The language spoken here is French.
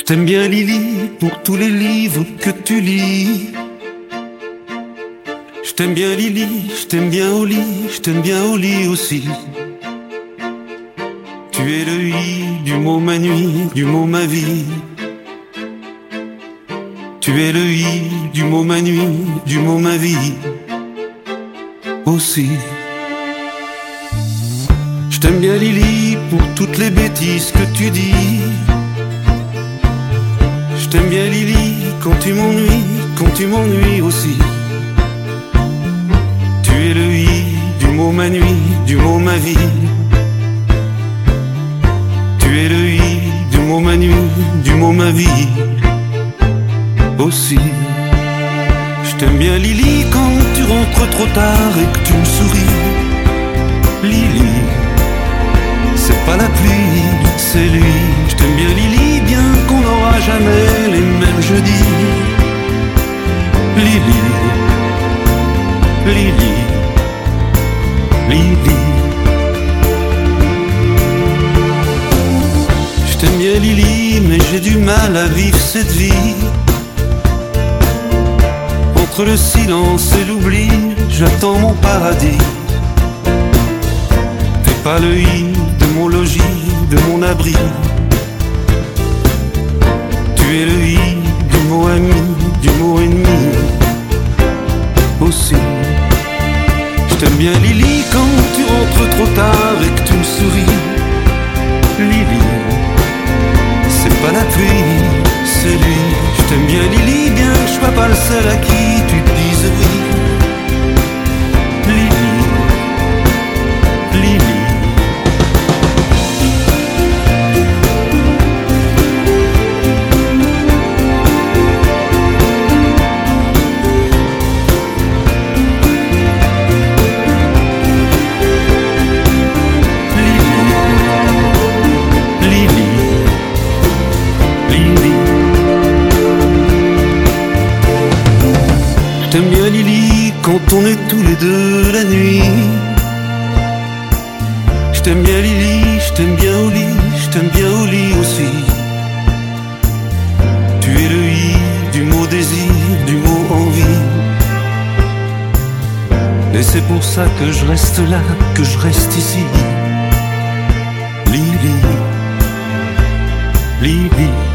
t'aime bien Lily pour tous les livres que tu lis. Je t'aime bien Lily, je t'aime bien au lit, je t'aime bien au lit aussi. Tu es le i du mot ma nuit, du mot ma vie. Tu es le i du mot ma nuit, du mot ma vie aussi. Je t'aime bien Lily pour toutes les bêtises que tu dis. Je t'aime bien Lily quand tu m'ennuies aussi. Tu es le i du mot ma nuit, du mot ma vie. Tu es le i du mot ma nuit, du mot ma vie aussi. Je t'aime bien Lily quand tu rentres trop tard et que tu me souris. Lily, c'est pas la pluie, c'est lui. Je t'aime bien Lily, bien qu'on n'aura jamais les mêmes jeudis. Lily, Lily, Lily. Je t'aime bien Lily, mais j'ai du mal à vivre cette vie. Entre le silence et l'oubli, j'attends mon paradis. T'es pas le i de mon logis, de mon abri. Tu es le i du mot ami, du mot ennemi aussi. Je t'aime bien Lily quand tu rentres trop tard et que tu me souris. Lily, c'est pas la pluie, c'est lui. Je t'aime bien Lily, bien que je sois pas le seul à qui tu te dises oui. Lily, Lily. J'aime bien Lily quand on est tous les deux la nuit. Je t'aime bien Lily, je t'aime bien au lit, je t'aime bien au lit aussi. Tu es le i du mot désir, du mot envie. Et c'est pour ça que je reste là, que je reste ici. Lily, Lily.